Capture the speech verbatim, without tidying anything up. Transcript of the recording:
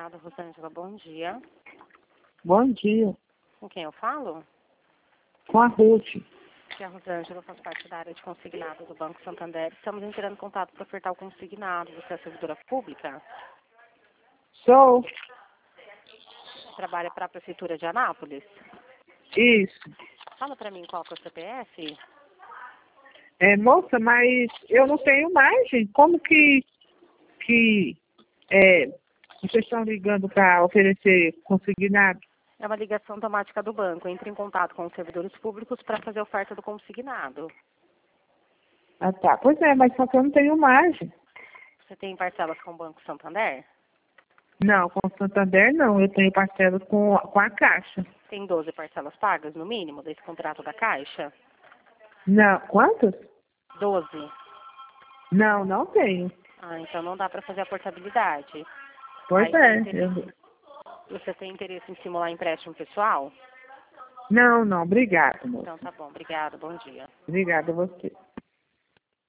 Consignado, Rosângela, bom dia. Bom dia. Com quem eu falo? Com a Ruth. Aqui é a Rosângela, eu faço parte da área de consignado do Banco Santander. Estamos entrando em contato para ofertar o consignado. Você é servidora pública? Sou. Trabalha para a Prefeitura de Anápolis? Isso. Fala para mim qual que é o C P F? É, moça, mas eu não tenho margem. Como que, que é, vocês estão ligando para oferecer consignado? É uma ligação automática do banco. Entre em contato com os servidores públicos para fazer a oferta do consignado. Ah, tá. Pois é, mas só que eu não tenho margem. Você tem parcelas com o Banco Santander? Não, com o Santander não. Eu tenho parcelas com, com a Caixa. Tem doze parcelas pagas, no mínimo, desse contrato da Caixa? Não. Quantas? doze. Não, não tenho. Ah, então não dá para fazer a portabilidade. Pois Aí tem é. interesse, eu- você tem interesse em simular empréstimo pessoal? Não, não. Obrigada, moça. Então tá bom, obrigada, bom dia. Obrigada a você.